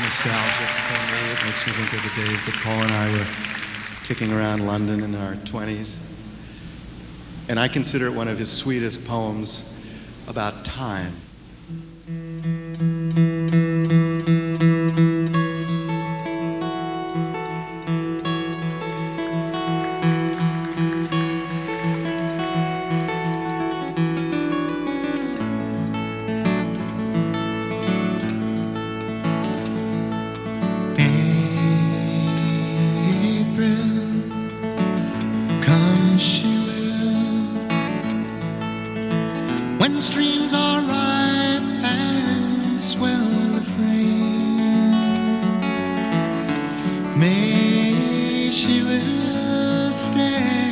nostalgic for me. It makes me think of the days that Paul and I were kicking around London in our 20s. And I consider it one of his sweetest poems about time. When streams are ripe and swell with rain, may she will stay,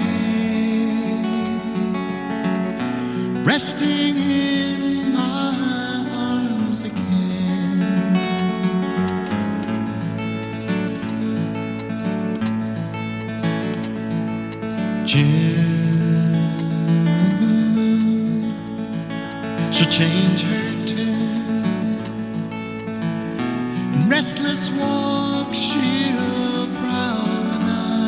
resting in my arms again. June, she'll change her tune. In restless walk she'll prowl the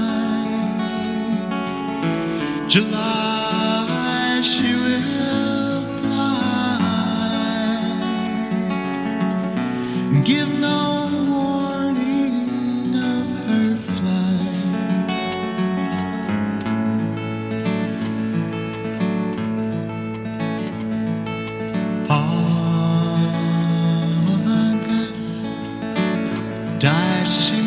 night. July she will fly and give no warning of her flight. Dies she